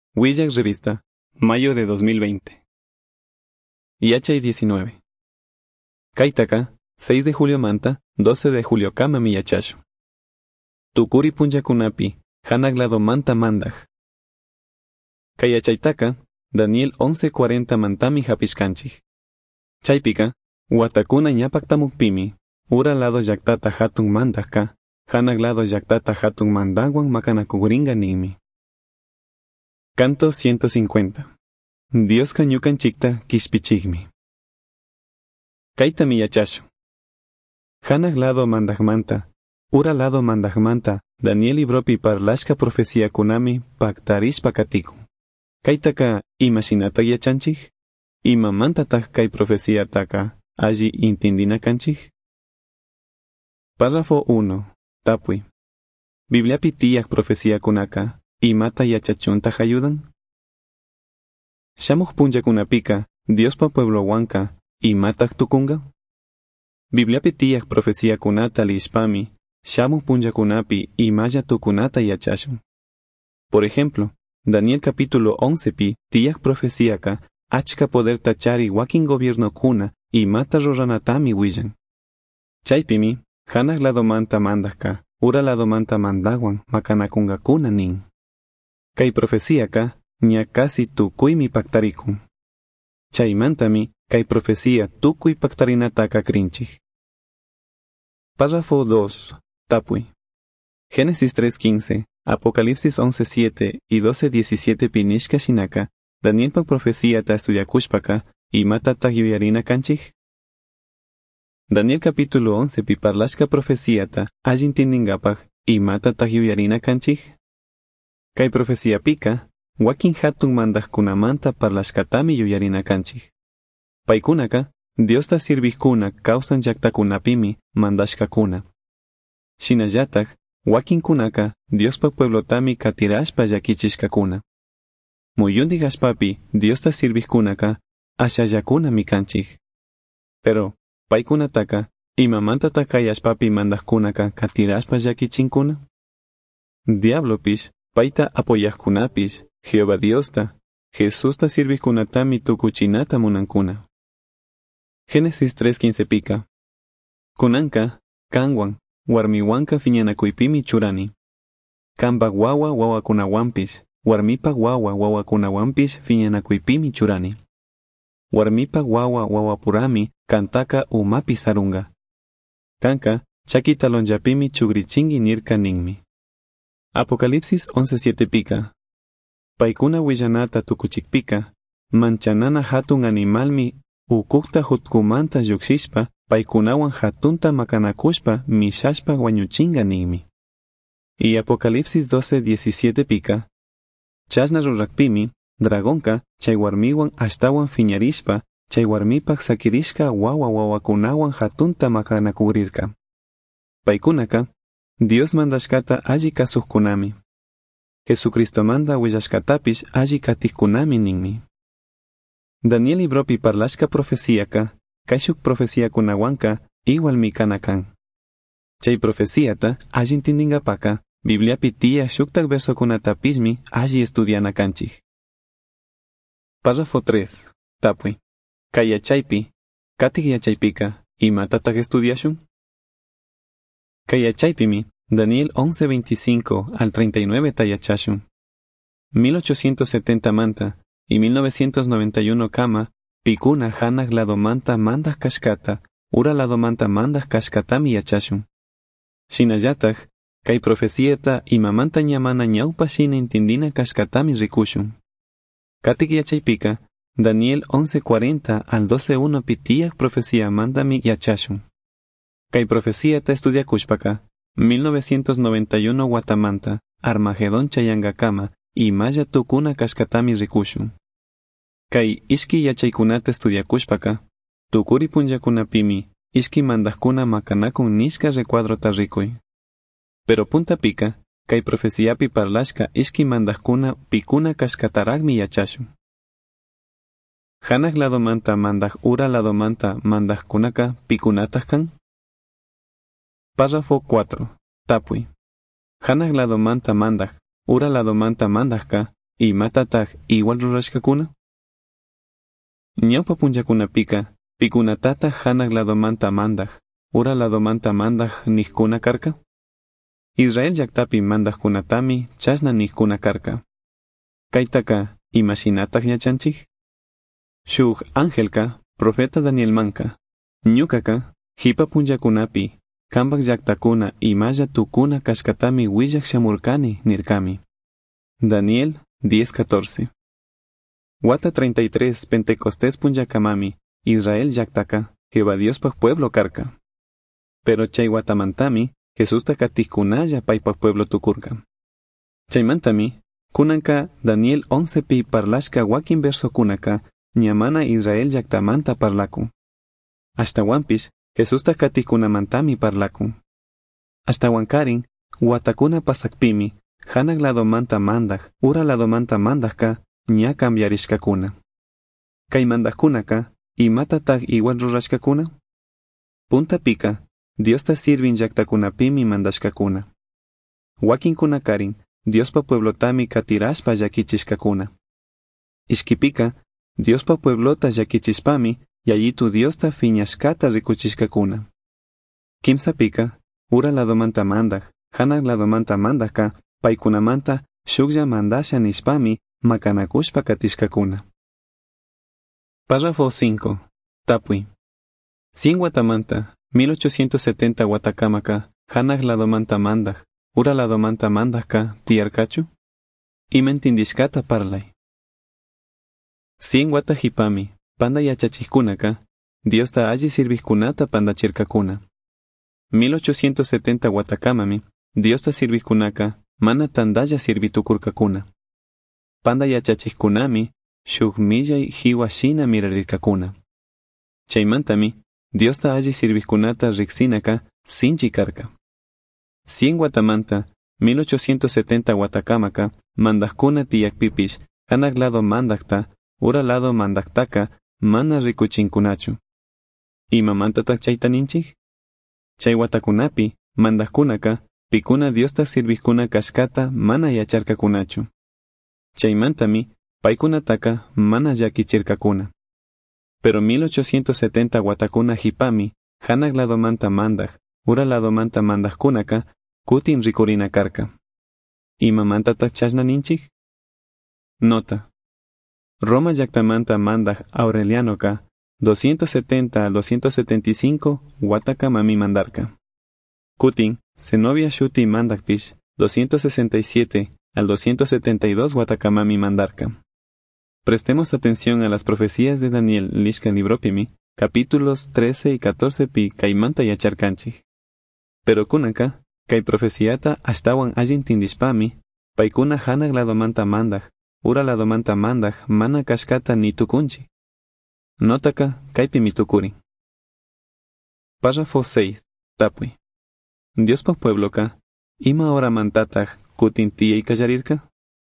Willax Revista, mayo de 2020. Yachay 19. Kaitaka, 6 de julio Manta, 12 de julio Kama Miyachashu. Tukuri Punjakunapi, Hanaglado Manta Mandaj. Kayachaytaka, Daniel 11:40 Mantami Hapishkanchik. Chaypika, Watakuna Ñapaktamukpimi, Ura lado Yaktata Hatun Mandajka, Hanaglado Yaktata Hatun Mandawan Makanakuringa Nimi. Canto 150. Dios Kanyukanchikta Kishpichigmi. Kaita Miyachashu. Hanaglado Mandajmanta, Ura lado Mandajmanta, Daniel Ibropi Parlashka Profecía Kunami, Paktarish Pakatiku. Kaitaka Imashinata Yachanchik, Imamanta Tak Kai Profecía Taka, Allí Intindina Kanchik. Párrafo 1. Tapui. Biblia Pitiak Profecía Kunaka, Imata Yachachunta Hayudan. Shamuj Punja Kunapika, Dios pa Pueblo Huanca, Imatak Tukunga. Biblia Pitiak Profecía Kunata Lishpami, Shamuj Punja Kunapi, Imaya Tukunata Yachashun. Por ejemplo, Daniel capítulo 11 pi, Tiak Profecíaka, Achka Poder Tachari Wakin Gobierno Kuna, Imata Roranatami Willan. Chaypimi, Hanak lado manta mandaka, Ura lado manta mandawan, Makanakunga Kuna nin. Kai profecíaka, Ñakasi Tukui mi Paktarikun. Chaymantami, Kai profecía Tukui Paktarinataka Krinchik. Párrafo 2. Tapui. Génesis 3:15, Apocalipsis 11:7 y 12:17 Pinishka Shinaka, Daniel pa profecía ta estudiakushpaka, y mata tagiviarina kanchik. Daniel capítulo 11 pi parlashka profecía ta, ajintindingapag, y mata tagiviarina kanchik. Kai profecía pika, wakin hatun mandak kunamanta parlashkatami yuyarina kanchik. Paikunaka, Dios ta sirvijkuna causan yaktakunapimi, mandashkakuna. Shinayatak, wakin kunaka, Dios pa pueblotami katirashpa yakichishkakuna. Muyundigashpapi, Dios ta sirvijkunaka, ashayakuna mi kanchik. Pero, paikunataka, imamanta takayashpapi mandajkunaka katirashpa yakichinkuna. Diablopish, paita apoyajkunapish, Jehová Diosta, Jesús ta sirvijkunatami tukuchinata munankuna. Génesis 3:15 pika. Kunanka, kanwan, warmiwanka fiñanakuipimi churani. Kamba wawa wawakunawanpish, warmipa wawa wawakunawanpish fiñanakuipimi churani. Warmipa wawa wawapurami, kantaka umapi sarunga. Kanka, chakitalonjapimi chugrichingi nirka ninmi. Apocalipsis 11:7 pika. Paikuna willanata tukuchikpika, manchanana hatun animalmi, ukukta hutkumanta yukshishpa, paikunawan hatunta makanakushpa, mishashpa wañuchinga ninmi. Y Apocalipsis 12:17 pika. Chasna rurakpimi, dragonka, chay warmiwan ashtawan fiñarishpa, chay warmipak sakirishka wawa wawakunawan hatunta makanakurirka. Paikunaka, Dios mandashkata alli kasuhkunami. Jesucristo manda willashkatapish alli katihkunami ninmi. Daniel Ibropi parlashka profecíaka, kaishuk profecía kunawanka, igual mi kanakan. Chay profecíata, allintindingapaka, Biblia pitia shuktak verso kunatapismi, alli estudiana kanchik. Párrafo 3. Tapui. Kayachaypi, katik yachaypika, imatatak estudiashun. Kayachaypimi, Daniel 11:25 al 39 tayachashun. 1870 manta, y 1991 kama, pikuna hanak lado manta mandas kashkata, ura lado manta mandas kashkatami yachashun. Shinayatak, kay profecieta imamanta ñamana ñaupa shina intindina kashkatami rikushun. Katik yachaypika, Daniel 11:40 al 12:1 pitiak profecía mandami yachashun. Kay profecieta estudiakushpaka, 1991 Guatamanta, Armagedón Chayangakama, y Maya Tukuna Kashkatami Rikushun. Kay Ishki Yachaykunata estudiakushpaka, Tukuri Punjakunapimi, Ishki Mandajkuna Makanakun Nishka recuadro tarrikuy. Pero punta pika, Kay profeciapi parlashka Ishki Mandajkuna Pikuna Kashkataragmi Yachashun. Hanak lado manta mandaj ura lado manta mandajkunaka Pikunatajkan. Párrafo 4. Tapui. Hanak lado manta mandaj, ura lado manta mandajka, y matataq igual rurashkakuna? Ñawpa punllakunapika, pikunatata hanaq ladomanta mandaq, ura ladomanta mandaq niqkuna karka? Israel llaqtapi mandaqkunatami chashna niqkuna karka. Kaytaka imashinataq yachanchik? Shuk angelka, profeta Daniel manka, ñukaka, hipa punllakunapi, kambaq llaqtakuna imalla tukuna kashkatami willaq shamurkani nirkami. Daniel 10:14. Wata 33 Pentecostés punllakamami, Israel llaqtaka, Jehová Diospaq pueblo karka. Pero chay watamantami, Jesusta katikkunalla paypaq pueblo tukurka. Chaymantami, kunanka Daniel 11pi parlashka wakin versokunaka, ñamana Israel llaqtamanta parlaku. Ashtawanpish, Jesusta katikkunamantami parlaku. Ashtawankarin, watakuna pasakpimi, hanaq ladomanta mandaq, ura ladomanta mandaqka, ña cambiarishkakuna. Kay mandaqkunaka, imatataq igual rurashkakuna? Puntapika, Diosta sirvin llaqtakunapimi mandashkakuna. Wakinkuna karin, Diospa pueblotami katirashpa llakichishkakuna. Ishkipika, Diospa pueblota llakichishpami, yayitu Diosta fiñashkata rikuchishkakuna. Kimsapika, ura ladomanta mandaq, hanaq ladomanta mandaqka, paykunamanta, shuklla mandasha nishpami, makanakushpa katishkakuna. Párrafo 5. Tapui. 100 watamanta, 1870 watakamaka, hanaq ladomanta mandaq, ura ladomanta mandaqka, tiyarkachu? Imentindishkata parlay. 100 watajipami, panda yachachikkunaka, Diosta alli sirviqkunata pandachirkakuna. 1870 watakamami, Diosta sirviqkunaka, mana tandalla sirvitukurkakuna. Panda yachachikkunami, shuk millay hiwashina mirarirkakuna. Chaymantami, Diosta alli sirviqkunata riqsinaka, sinchi karka. 100 watamanta, 1870 watakamaka, mandaqkuna tiyakpipish, hanaq lado mandaqta, ura lado mandaqtaka, mana rikuchinkunachu. ¿Imamantataq chaytaninchik? Chay watakunapi, mandaqkunaka, pikuna Diosta sirviqkuna kashkata mana yacharkakunachu. Chaymantami, paykunataka mana llakichirkakuna. Pero 1870 watakuna hipami, hanaq ladomanta mandaq, ura ladomanta mandaqkunaka, kutin rikurina karka. ¿Imamantataq chashnaninchik? Nota. Roma llaqtamanta mandaq Aurelianoka, 270 al 275 watakamami mandarka. Kutin, Zenobia Shuti mandaqpish, 267 al 272 watakamami mandarka. Prestemos atención a las profecías de Daniel Lishka Libropimi, capítulos 13 y 14 pi kaimanta yacharkanchik. Pero kunaka, kay profeciata ashtawan allin tindishpami, paykuna hanaq ladomanta mandaq, ura ladomanta mandaq mana kashkata ni tukunchi. Notaka, kaypi mi tukurin. Párrafo 6. Tapui. Diospa puebloka, ima ora mantataq kutin tiyay kallarirka?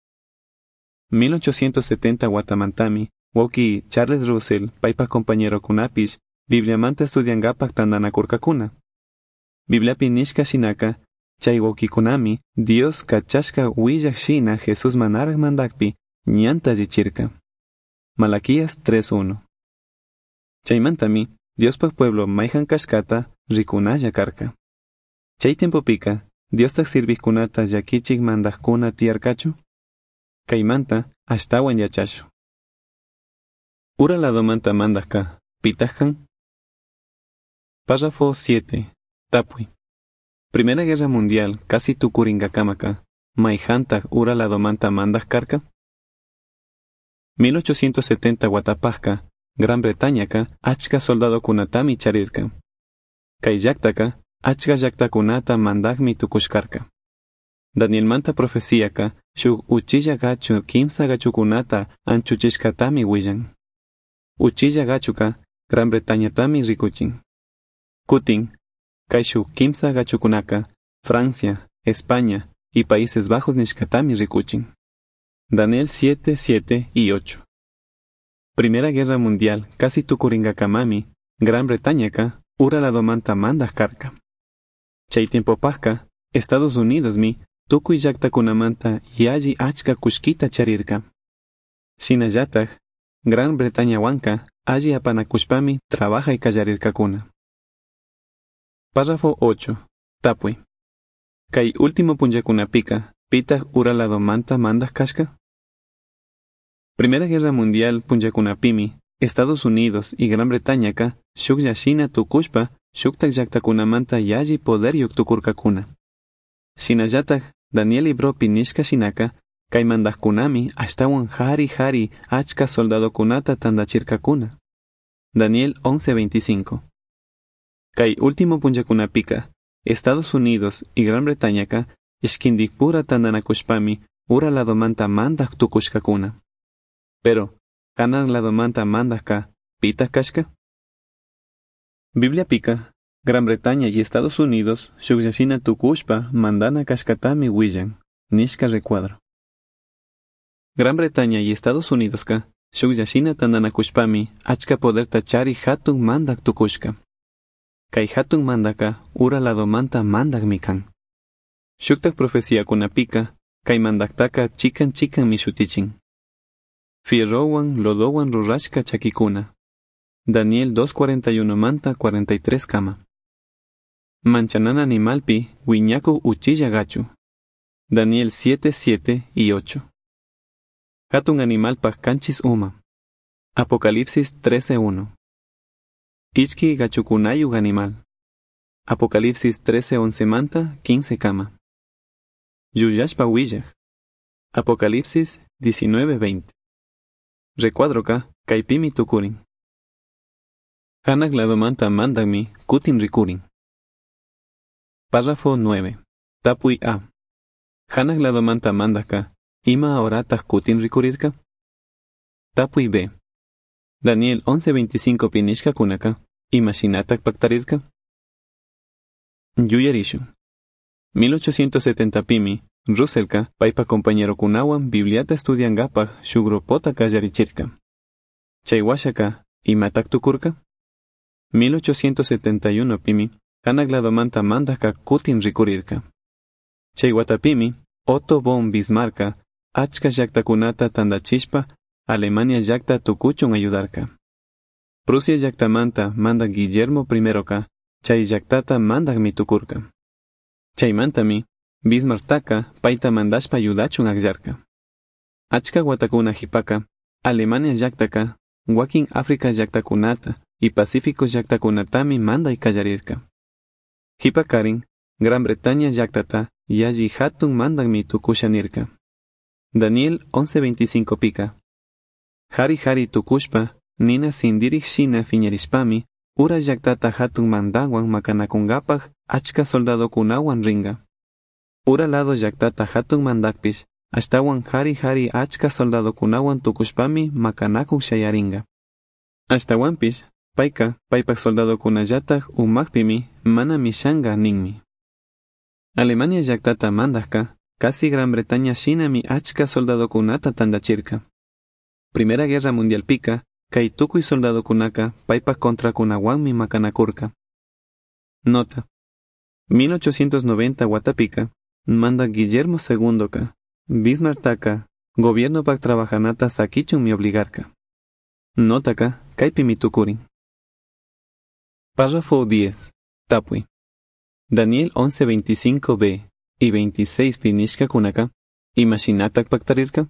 1870 watamantami, woki Charles Russell, paypa compañero kunapish, Bibliamanta estudiangapak tandanakurkakuna. Bibliapi nishka shinaka, chay wokikunami, Dios kachashka willak shina Jesús manaraq mandakpi, ñanta yichirka. Malaquías 3:1. Chaymantami, Diospak pueblo mayhan kashkata, rikunalla karka. Chay tempopika, Diostak sirviqkunata llakichik mandaqkuna tiyarkachu? Kaymanta, ashtawan yachashu. Ura ladomanta mandaqka, pitaqkan? Párrafo 7. Tapui. Primera Guerra Mundial, casi tukuringakamaka, mayhantaq ura ladomanta mandaq karka? 1870 watapajka, Gran Bretañaka, achka soldado kunatami charirka. Kay llaqtaka, achka llaqtakunata mandaqmi tukushkarka. Daniel manta profecíaka, shuk uchilla gachu kimsa gachukunata anchuchishkatami willan. Uchilla gachuka, Gran Bretañatami rikuchin. Kutin, kay shuk kimsa gachukunaka, Francia, España y Países Bajos nishkatami rikuchin. Daniel 7, 7 y 8. Primera Guerra Mundial, casi tukuringakamami, Gran Bretañaka, ura ladomanta mandaq karka. Chay tiempopajka, Estados Unidos mi, tukuy llaqtakunamanta yalli achka kushkita charirka. Shinallataj, Gran Bretañawanka alli apanakushpami trabajay kallarirkakuna. Párrafo 8. Tapuy. Kay último punllakunapika, pitaq uraladomanta mandas kashka? Primera Guerra Mundial punllakunapimi, Estados Unidos y Gran Bretañaka, shuklla shina tukushpa, shuktak llaqtakunamanta yalli poder yuktukurkakuna. Shinallataj, Daniel Ibropi nishka shinaka, kay mandaqkunami ashtawan hari achka soldadokunata tandachirkakuna. Daniel 11:25. Kay último punllakunapika, Estados Unidos y Gran Bretañaka, ishkindikpura tandanakushpami, uraladomanta mandaq tukushkakuna. Pero, kanan ladomanta mandaqka, pitaq kashka? Biblia pika, Gran Bretaña y Estados Unidos, shukyashina tukushpa, mandana kashkatami willan, nishka recuadro. Gran Bretaña y Estados Unidos ka, shukyashina tandanakushpami, achka poder tachari hatun mandak tukushka. Kay hatun mandaka, uraladomanta mandak mikan. Shuktak profecía kunapika, kay mandaktaka chikan mishutichin. Fierrowan lodowan rurashka chakikuna. Daniel 2:41 manta 43 kama. Manchanana animalpi, wiñaku uchilla gachu. Daniel 7:7 y 8. Hatun animalpaj kanchis uma. Apocalipsis 13:1. Ichki gachukunayug animal. Apocalipsis 13:11 manta 15 kama. Yuyashpa willag. Apocalipsis 19:20. Recuadroka, kaipimi tukurin. Hanak ladomanta mandagmi, kutin rikurin. Párrafo 9. Tapuy A. Hanak ladomanta mandaka, ima ahorataj kutin rikurirka. Tapuy B. Daniel 11:25 pinishka kunaka, imashinatak paktarirka. Yuyarishu. 1870 pimi, Ruselka, paipa compañero kunawan bibliata estudiangapaj shugropota kallarichirka. Chaywashaka, imatak tukurka. 1871 pimi, hanagladomanta mandaka kutin rikurirka. Chaywatapimi, Otto von Bismarcka, achka llaqtakunata tandachishpa, Alemania llaqta tukuchun ayudarka. Prusia llaqtamanta manda Guillermo I ka, chay llaqtata mandaqmi tukurka. Chaymantami, Bismarcktaka paita mandashpa ayudachun aqllarka. Achka watakuna hipaka, Alemania llaqtaka, wakin África llaqtakunata y Pacífico llaqtakunatami manda kallarirka. Hipakarin, Gran Bretaña llaqtata yalli hatun mandaqmi tukushanirka. Daniel 11:25 pika. Hari tukushpa, nina sindirik shina fiñarishpami, ura llaqtata hatun mandawan makanakungapaj achka soldadokunawan ringa. Ura lado llaqtata hatun mandakpish, ashtawan hari achka soldadokunawan tukushpami makanakuk shayaringa. Ashtawanpish, payka, paypak soldadokunallataj umakpimi, mana mishanga ninmi. Alemania llaqtata mandajka, casi Gran Bretaña shinami achka soldadokunata tandachirka. Primera Guerra Mundial pika, kay tukuy soldadokunaka paypak contrakunawanmi makanakurka. Nota. 1890 watapika, manda Guillermo II ka, Bismarcktaka, gobierno pak trabajanata sakichun mi obligarka. Notaka, kaypimi tukurin. Párrafo 10. Tapuy. Daniel 11:25b y 26 pinishka kunaka, imashinatak paktarirka.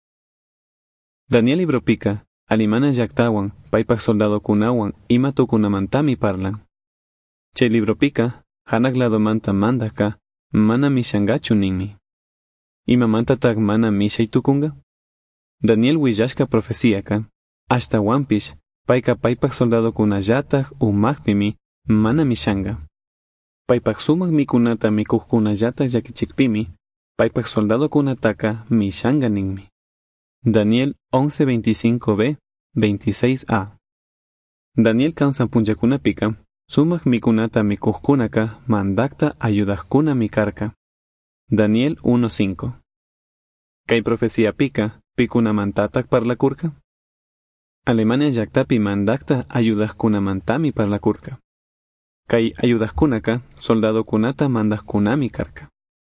Daniel ibropika, alimana llaqtawan, paypak soldadokunawan ima tukunamantami parlan. Chay libropika, hanaqladomanta mandaka, mana mishangachu ninmi. Imamantatak mana mishay tukunga? Daniel willashka profecíaka, hasta wampish, payka paypak soldadokunallataj umakpimi, mana mishanga. Paypak sumak mikunata mikuqkunallataj llakichikpimi, paypak soldadokunataka mishanga ninmi. Daniel 11:25b, 26a. Daniel kawsan punllakunapika, sumak mikunata mikuqkunaka mandakta ayudaqkuna mikarka. Daniel 1:5. Kay profecía pika, pikunamantatak parlakurka. Alemania llaqtapi mandakta ayudaqkunamantami parlakurka. Kay ayudaqkunaka, soldadokunata mandaqkunami karka.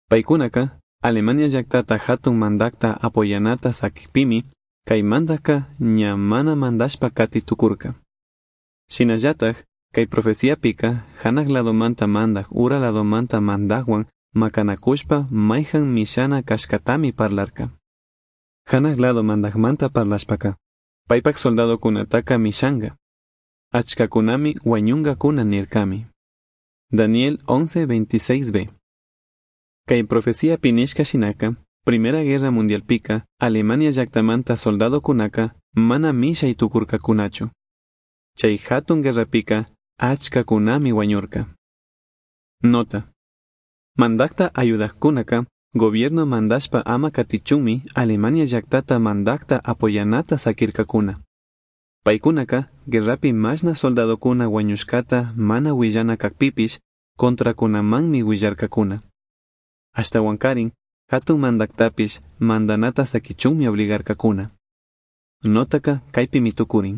Paikunaka, Alemania llaktata hatun mandakta apoyanata sakipimi, kay mandaka ñamana mandashpa kati tukurka. Shinallataj, kay profecía pika, hanak ladomanta mandak ura ladomanta mandakwan, makanakushpa mayhan mishana kashkatami parlarka. Hanak lado mandakmanta parlashpaka. Paypak soldado kunataka mishanga. Achkakunami wañunga kuna nirkami. Daniel 11:26b. Kay profecía pinishka shinaka, Primera Guerra Mundial pika, Alemania llaktamanta soldado kunaka, mana misha y tukurka kunachu. Chay hatun guerra pika, achka kunami wañurka. Nota. Mandakta ayudak kunaka, gobierno mandashpa ama katichumi, Alemania llaktata mandakta apoyanata sakirka kuna. Paikunaka, guerrapi mashna soldado kuna wañushkata mana willana kakpipish, contra kunamanmi willarka kuna. Hasta wankarin, hatun mandaktapish, mandanata sakichumi obligarka kuna. Notaka kaypi mitukurin.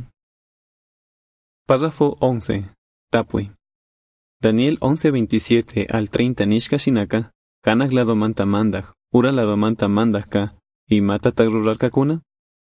Párrafo 11. Tapui. Daniel 11:27 al 30 nishka shinaka, hanak ladomanta mandak, ura ladomanta mandaka, y mata tagrurarka kuna.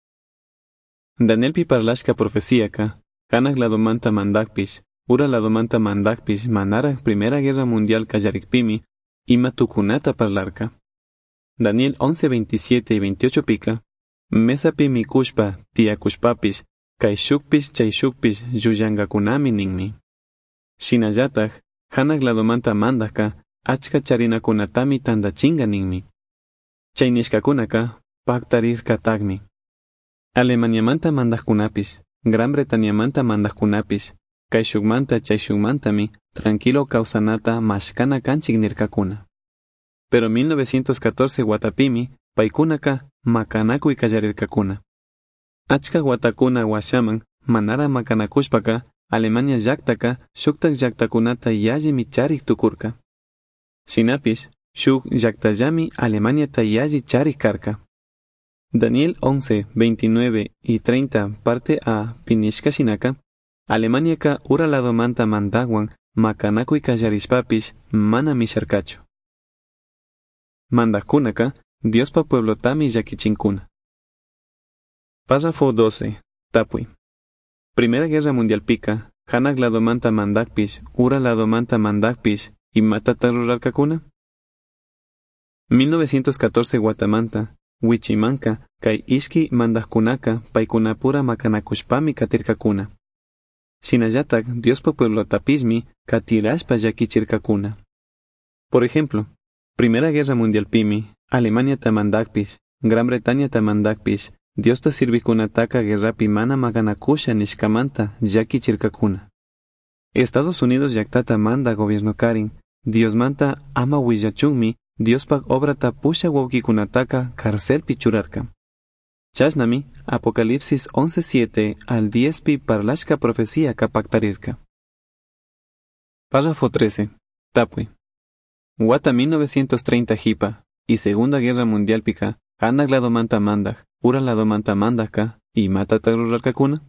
Daniel pi parlashka profecíaka, hanak ladomanta mandakpish, ura ladomanta mandakpish manara Primera Guerra Mundial kallarikpimi, ima tukunata parlarka. Daniel 11:27 y 28 pika, mesapi mikushpa tiakushpapish, kay shukpish chay shukpish yuyangakunami ninmi. Shinallataj, hanak ladomanta mandaka, achka charinakunatami tandachinga ninmi. Chay nishkakunaka, paktarirka tagmi. Alemaniamanta mandakkunapish, Gran Bretañamanta mandakkunapish, kay shukmanta chay shukmantami, tranquilo kawsanata mashkana kanchik nirkakuna. Pero 1914 watapimi, paikunaka, makanakuy kallarirkakuna. Achka watakuna washaman, manara makanakushpaka, Alemania llaktaka, shuktak llaktakunata yalli micharik tukurka. Shinapish, shuk llaktallami Alemaniata yalli charik karka. Daniel 11:29 y 30 parte A pinishka shinaka, Alemaniaka ura ladomanta mandagwan, makanakuy kallarishpapish, mana misharkachu. Mandakunaka, Diospa pueblotami llakichinkuna. Párrafo 12. Tapui. Primera Guerra Mundial pika, hanak ladomanta mandakpish, ura ladomanta mandakpish, y mata tarurarkakuna. 1914 Guatamanta, Huichimanka, kay ishki mandakkunaka, paikunapura makanakushpami katirkakuna. Shinallatak Diospa pueblotapismi, katirashpa llakichirkakuna. Por ejemplo, Primera Guerra Mundial pimi, Alemania tamandakpish, Gran Bretaña tamandakpish, Diosta sirvikunataka guerrapi mana maganakusha nishkamanta llakichirkakuna. Estados Unidos llaktata manda gobierno karin, Diosmanta ama willachunmi, Diospak obrata pusha wawkikunataka karcelpi churarka. Chasnami, Apocalipsis 11:7 al 10 pi parlashka profecía kapaktarirka. Párrafo 13. Tapui. Wata 1930 hipa, y Segunda Guerra Mundial pika, hanak ladomanta mandak, ura ladomanta mandaka, y mata tarurarkakuna.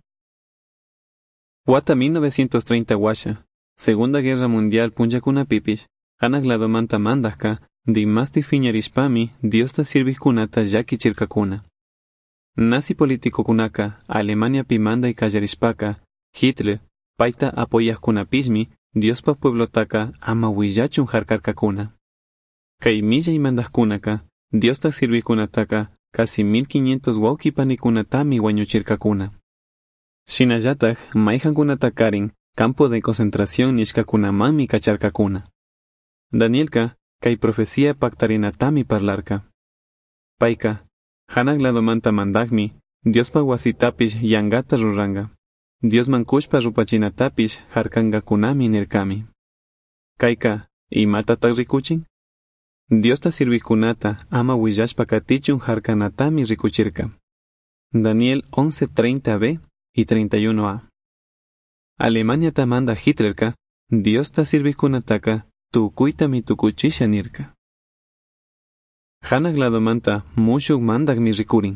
Wata 1930 washa, Segunda Guerra Mundial punjakuna pipish, hanak ladomanta mandaka, dimasti fiñarishpami, Diosta sirvikunata llakichirkakuna. Nazi político kunaka, Alemania pimanda y kallarishpaka, Hitler, paita apoyajkunapismi, Diospa pueblotaka ama willachun harkarkakuna. Kay milla y mandajkunaka, Diosta sirvikunataka, casi 1500 wawkipanikunatami wañuchirkakuna. Shinallataj, mayjankunatakarin, campo de concentración nishkakunamami kacharkakuna. Danielka, kay profecía paktarinatami parlarka. Paika, hanak ladomanta mandagmi, Diospa wasitapish yangata ruranga. Dios mankushpa rupachinatapish harkangakunami nirkami. Kaika, imata tagrikuchin? Diosta sirvikunata ama willashpa katichun harkanatami rikuchirka. Daniel 11:30b y 31a. Alemania tamanda Hitlerka, Diosta sirvikunataka, tukuita mi tukuchisha nirka. Hanak ladomanta mushuk mandak mi rikurin.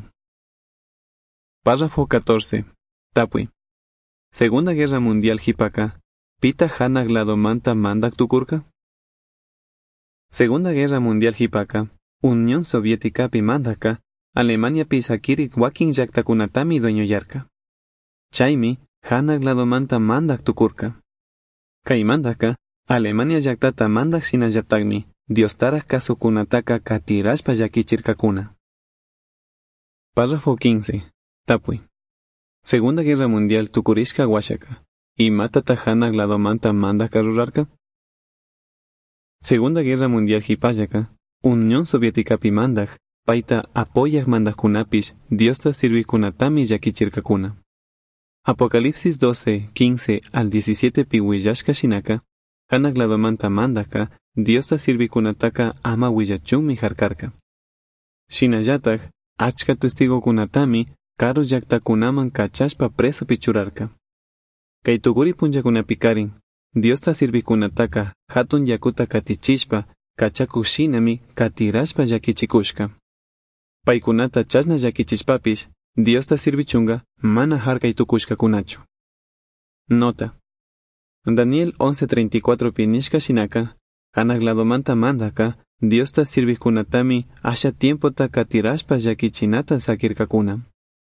Párrafo 14. Tapui. Segunda Guerra Mundial hipaka, pita hanak ladomanta mandak tukurka. Segunda Guerra Mundial hipaka, Unión Soviética pi mandaka, Alemania pi sakirik wakin llaktakunatami dueñoyarka. Chaymi, hanak ladomanta mandak tukurka. Kay mandaka, Alemania llaktata mandak sinallatakmi, Diostarak kasukunataka katirashpa llakichirkakuna. Párrafo 15. Tapuy. Segunda Guerra Mundial tukurishka washaka. ¿Imatata hanak ladomanta mandaka rurarka? Segunda Guerra Mundial hipallaka, Unión Soviética pi mandak, paita apoyak mandakunapish, Diosta sirvikunatami llakichirkakuna. Apocalipsis 12, 15 al 17 pi willashka shinaka, hanak ladomanta mandaka, Diosta sirvikunataka ama willachunmi harkarka. Shinallatak, achka testigo kunatami, karo llaktakunaman kachashpa preso pichurarka. Kay tukuri punllakunapi karin, Diosta sirvikunataka hatun yakuta katichishpa, kachakushinami katirashpa llakichikushka. Paykunata chasna llakichishpapish, Diosta sirvichunga mana harkay tukushka kunachu. Nota. Daniel 11:34 pinishka shinaka, hanak ladomanta mandaka, Diosta sirvikunatami asha tiempota katirashpa llakichinata sakirkakuna.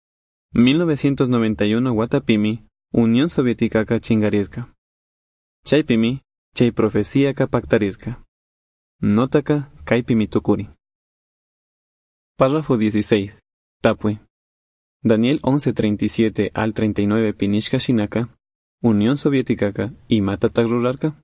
1991 watapimi, Unión Soviética chingarirka. Chaypimi, chay profecía pactarirka. Notaka, kaypimi tukuri. Párrafo 16. Tapui. Daniel 11:37 al 39 pinishka shinaka, Unión Soviética y matatak rurarka.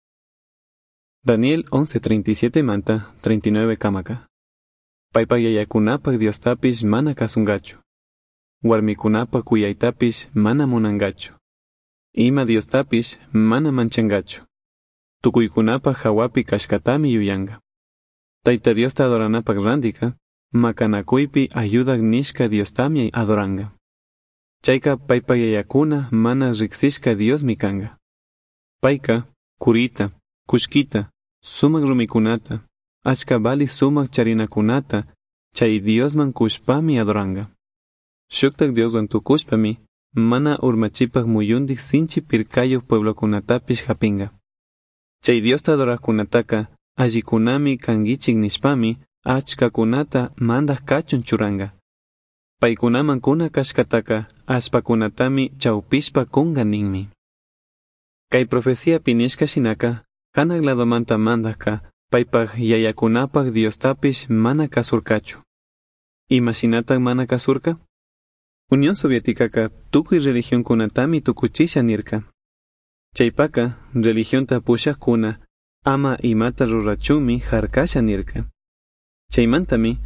Daniel 11:37 manta, 39 kamaka. Paypa yayakunapak Diostapish mana kasungachu. Warmikunapak kuyaytapish mana munangachu. Ima Diostapish mana manchangachu. Tukuykunapak hawapi kashkatami yuyanga. Tayta Diosta adoranapak randika, makanakuypi ayudak nishka Diostami adoranga. Chayka paypa yayakuna mana riksishka Dios mikanga. Payka, kurita, kushkita, sumak rumikunata, achka bali sumak charinakunata, chay Diosman kushpami adoranga. Shuktak Dioswan tukushpami, mana urmachipak muyundik sinchi pirkayo pueblokunatapish hapinga. Chay Diosta adorakunataka, allikunami kangichik nishpami, achka kunata mandak kachun churanga. Paykunaman kuna kashkataka, ashpakunatami chaupishpa kunga ninmi. Kay profecía pinishka shinaka, hanak ladomanta mandaka, paypak yayakunapak Diostapish mana kasurkachu. Imashinatak mana kasurka? Unión Soviética tukuy religión kunatami tukuchisha nirka. Chaypaka, religión tapushak kuna, ama imata rurachumi harkasha nirka. Chaymantami,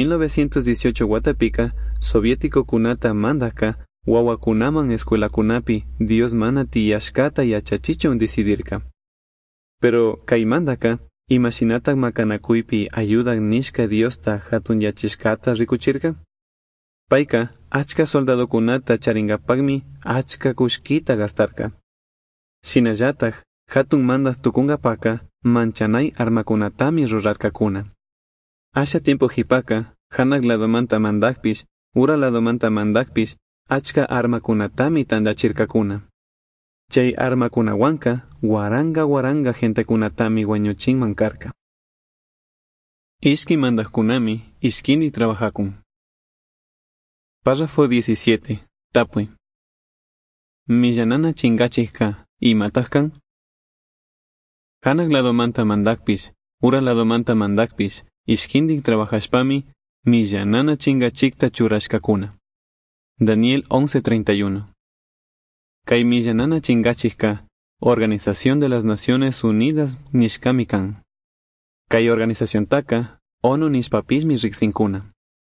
1918 watapika, soviético kunata mandaka, wawakunaman escuela kunapi, Dios mana tiyashkata yachachichon decidirka. Pero kay mandaka, imashinatak makanakuypi ayudak nishka Diosta hatun yachishkata rikuchirka? Payka, achka soldado kunata charingapagmi, achka kushkita gastarka. Shinallatak, hatun mandak tukungapaka, manchanay armakunatami rurarkakuna. Asha tiempo hipaka, hanak ladomanta mandakpish, ura ladomanta mandakpish, achka armakunatami tandachirkakuna. Chay armakunawanka, waranga gentekunatami wañuchinman karka. Ishki mandakkunami, ishkini trabajakun. Párrafo 17. Tapui. Millanana chingachika, imatajkan. Hanak ladomanta mandakpish, ura ladomanta mandakpish, ishkindik trabajashpami, millanana chingachikta churashkakuna. Daniel 11:31. Kay millanana chingachika, Organización de las Naciones Unidas nishkamikan. Kay organización taka, ONU nishpapismi riksinkuna.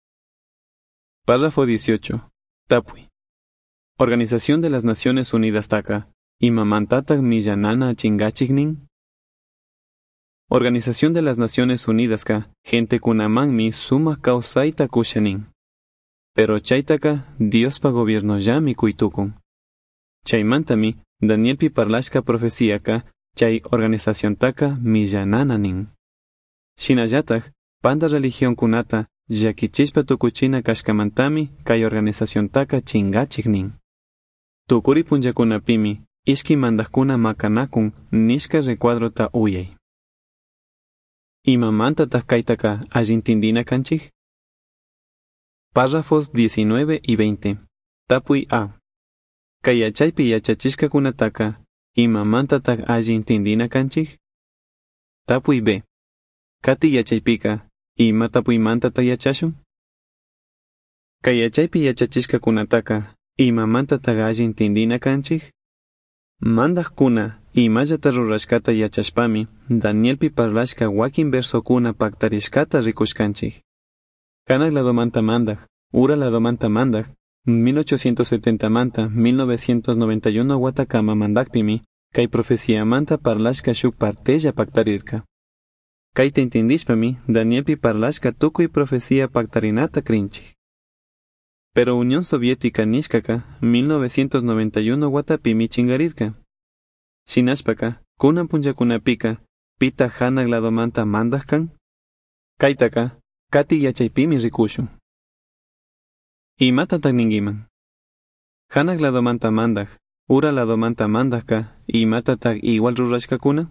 Párrafo 18. Tapui. Organización de las Naciones Unidas taka, imamantatak millanana chingachiknin. Organización de las Naciones Unidas ka, gente kunamanmi suma kausaita kushanin. Pero chaytaka, Dios pa gobierno yami kuitukun. Chaymantami, Daniel pi parlashka profecía ka, chay organización taka millanananin. Shinallatak, panda religión kunata, llakichishpa tukuchina kashkamantami, kay organización taka chingachiknin. Tukuri punllakunapimi, ishki mandakuna makanakun, nishka recuadro ta uyay. Imamantataq kaytaqa allintindina kanchik? Párrafos 19 y 20. Tapuy A. Kay yachaypi yachachishkakunataqa imamantataq allintindina kanchik? Tapuy B. Kati yachaypika ima tapuymantataq yachashun? Kay yachaypi yachachishkakunataqa imamantataq allintindina kanchik? Mandaqkuna imallata rurashkata yachashpami Danielpi parlashka wakin versokuna paktarishkata rikushkanchik. Kanak ladomanta mandaq, ura ladomanta mandaq, 1870 manta 1991 watakama mandaqpimi kay profeciamanta parlashka shuk partella paktarirka. Kayta intindishpami Danielpi parlashka tukuy profecía paktarinata krinchik. Pero Unión Soviética nishkaka 1991 watapimi chingarirka. Shinashpaka kunan punllakunapika pita hanak ladomanta mandaq kan? Kaytaqa kati yachaypimi rikushun. Imatataq ningiman? Hanak ladomanta mandaq, ura ladomanta mandaqqa imatataq igual rurashkakuna?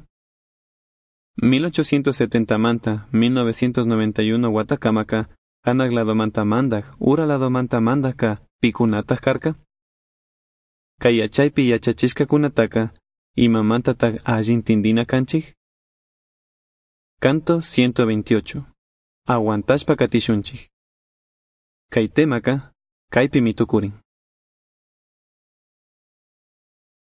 1870 manta 1991 watakamaka hanak ladomanta mandaq, ura ladomanta mandaqqa pikunataq karka? Kay yachaypi yachachishkakunataqa imamantataq allintindina kanchik? Canto 128. Aguantashpa katishunchik. Kay temaqa kaypi mitukurin.